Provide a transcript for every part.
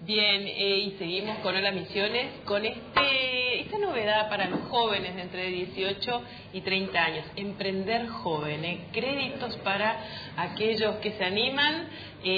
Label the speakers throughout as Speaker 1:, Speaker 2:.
Speaker 1: Bien, y seguimos con Hola Misiones, con esta novedad para los jóvenes de entre 18 y 30 años, Emprender Joven, créditos para aquellos que se animan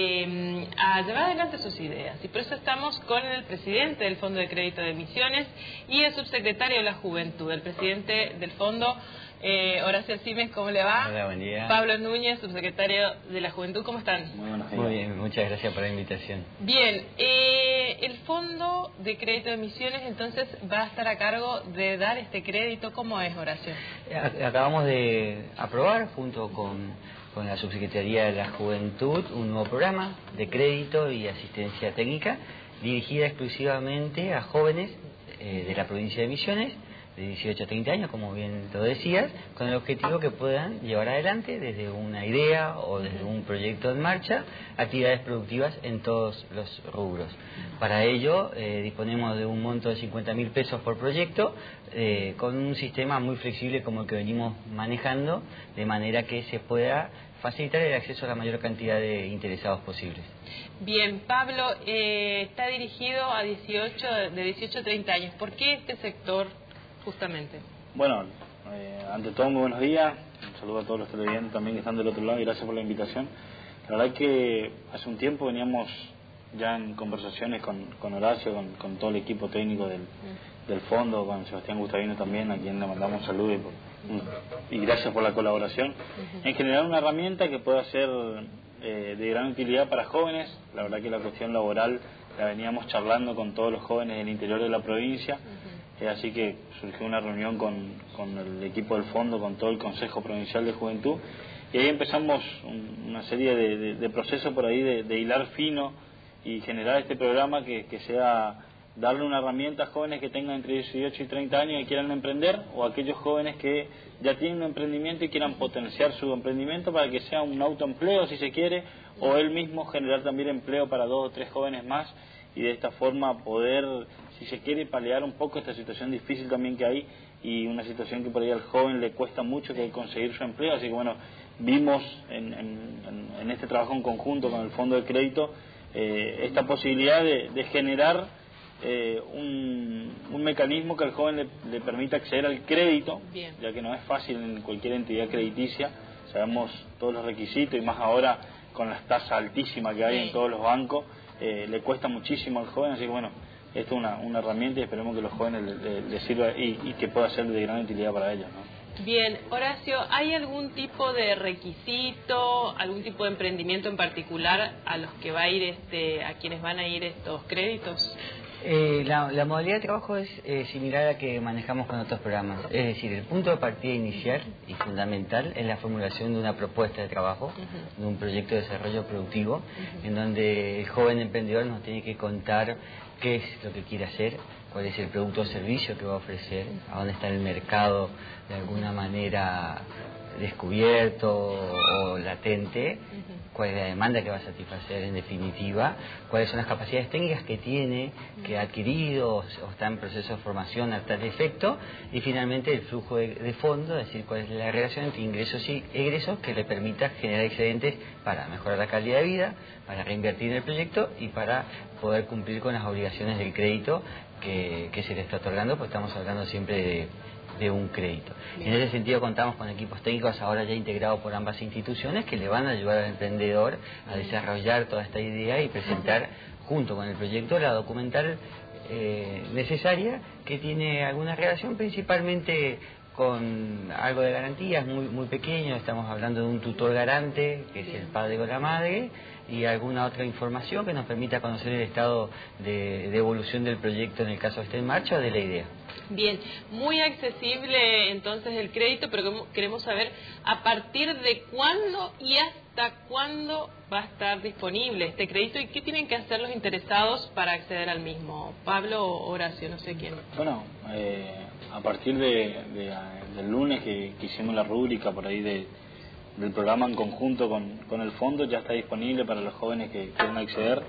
Speaker 1: a llevar adelante sus ideas. Y por eso estamos con el presidente del Fondo de Crédito de Misiones y el subsecretario de la Juventud, el presidente del Fondo, Horacio Simes, ¿cómo le va?
Speaker 2: Hola, buen día.
Speaker 1: Pablo Núñez, subsecretario de la Juventud, ¿cómo están?
Speaker 2: Muy buenos días. Muy bien, muchas gracias por la invitación.
Speaker 1: Bien, el Fondo de Crédito de Misiones entonces va a estar a cargo de dar este crédito. ¿Cómo es, Horacio?
Speaker 2: Acabamos de aprobar junto con la Subsecretaría de la Juventud un nuevo programa de crédito y asistencia técnica dirigida exclusivamente a jóvenes de la provincia de Misiones, de 18 a 30 años, como bien lo decías, con el objetivo que puedan llevar adelante desde una idea o desde un proyecto en marcha actividades productivas en todos los rubros. Para ello disponemos de un monto de 50.000 pesos por proyecto, con un sistema muy flexible como el que venimos manejando, de manera que se pueda facilitar el acceso a la mayor cantidad de interesados posibles.
Speaker 1: Bien, Pablo, está dirigido a de 18 a 30 años. ¿Por qué este sector justamente?
Speaker 3: Bueno, ante todo muy buenos días, un saludo a todos los televidentes también que están del otro lado y gracias por la invitación. La verdad es que hace un tiempo veníamos ya en conversaciones con Horacio, con todo el equipo técnico del fondo, con Sebastián Gustavino también, a quien le mandamos un saludo y gracias por la colaboración, en generar una herramienta que pueda ser de gran utilidad para jóvenes. La verdad que la cuestión laboral la veníamos charlando con todos los jóvenes del interior de la provincia. Así que surgió una reunión con el equipo del fondo, con todo el Consejo Provincial de Juventud, y ahí empezamos una serie de procesos por ahí de hilar fino y generar este programa que sea darle una herramienta a jóvenes que tengan entre 18 y 30 años y quieran emprender, o a aquellos jóvenes que ya tienen un emprendimiento y quieran potenciar su emprendimiento para que sea un autoempleo si se quiere, o él mismo generar también empleo para 2 o 3 jóvenes más, y de esta forma poder, si se quiere, paliar un poco esta situación difícil también que hay, y una situación que por ahí al joven le cuesta mucho, que es conseguir su empleo. Así que bueno, vimos en este trabajo en conjunto con el Fondo de Crédito esta posibilidad de generar un mecanismo que al joven le permita acceder al crédito. Bien. Ya que no es fácil en cualquier entidad crediticia, sabemos todos los requisitos y más ahora con las tasas altísimas que hay en todos los bancos. Le cuesta muchísimo al joven, así que bueno, esto es una herramienta y esperemos que los jóvenes les sirva y que pueda ser de gran utilidad para ellos, ¿no?
Speaker 1: Bien, Horacio, ¿hay algún tipo de requisito, algún tipo de emprendimiento en particular a los que va a ir a quienes van a ir estos créditos?
Speaker 2: La modalidad de trabajo es similar a la que manejamos con otros programas. Es decir, el punto de partida inicial y fundamental es la formulación de una propuesta de trabajo, de un proyecto de desarrollo productivo, en donde el joven emprendedor nos tiene que contar qué es lo que quiere hacer, cuál es el producto o servicio que va a ofrecer, a dónde está el mercado de alguna manera descubierto o latente, cuál es la demanda que va a satisfacer en definitiva, cuáles son las capacidades técnicas que tiene, que ha adquirido o está en proceso de formación a tal efecto, y finalmente el flujo de fondo, es decir, cuál es la relación entre ingresos y egresos que le permita generar excedentes para mejorar la calidad de vida, para reinvertir en el proyecto y para poder cumplir con las obligaciones del crédito que se le está otorgando, pues estamos hablando siempre de un crédito. En ese sentido contamos con equipos técnicos ahora ya integrados por ambas instituciones que le van a ayudar al emprendedor a desarrollar toda esta idea y presentar junto con el proyecto la documental necesaria, que tiene alguna relación principalmente con algo de garantías muy pequeño. Estamos hablando de un tutor garante, que es el padre o la madre, y alguna otra información que nos permita conocer el estado de evolución del proyecto en el caso de esté en marcha o de la idea.
Speaker 1: Bien, muy accesible entonces el crédito, pero queremos saber a partir de cuándo y hasta cuándo va a estar disponible este crédito y qué tienen que hacer los interesados para acceder al mismo. Pablo o Horacio, no sé quién.
Speaker 3: Bueno, a partir del lunes que hicimos la rúbrica por ahí del programa en conjunto con el fondo, ya está disponible para los jóvenes que quieran acceder.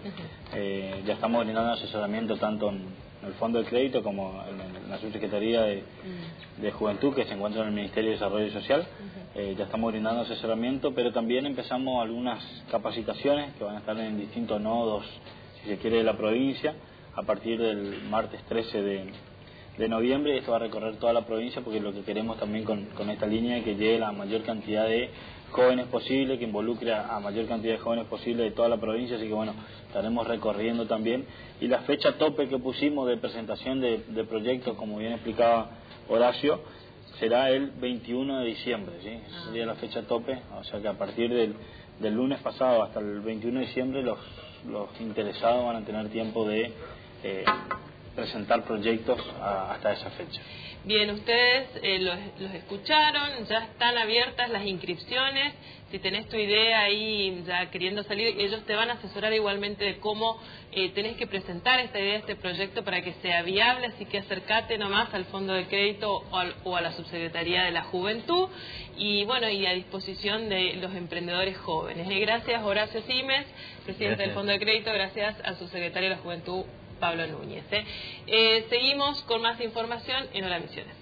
Speaker 3: Ya estamos brindando asesoramiento tanto en el Fondo de Crédito como en la Subsecretaría de Juventud, que se encuentra en el Ministerio de Desarrollo Social. Ya estamos brindando asesoramiento, pero también empezamos algunas capacitaciones que van a estar en distintos nodos si se quiere, de la provincia, a partir del martes 13 de noviembre. Esto va a recorrer toda la provincia, porque lo que queremos también con esta línea es que llegue la mayor cantidad de jóvenes posible, que involucre a mayor cantidad de jóvenes posible de toda la provincia. Así que bueno, estaremos recorriendo también. Y la fecha tope que pusimos de presentación de proyectos, como bien explicaba Horacio, será el 21 de diciembre, ¿sí? Esa sería la fecha tope, o sea que a partir del lunes pasado hasta el 21 de diciembre los interesados van a tener tiempo de presentar proyectos hasta esa fecha.
Speaker 1: Bien, ustedes los escucharon, ya están abiertas las inscripciones. Si tenés tu idea ahí ya queriendo salir, ellos te van a asesorar igualmente de cómo tenés que presentar esta idea, este proyecto, para que sea viable. Así que acércate nomás al Fondo de Crédito o a la Subsecretaría de la Juventud, y bueno, y a disposición de los emprendedores jóvenes. Gracias, Horacio Simes, presidente del Fondo de Crédito. Gracias al subsecretario de la Juventud, Pablo Núñez. Seguimos con más información en Hola Misiones.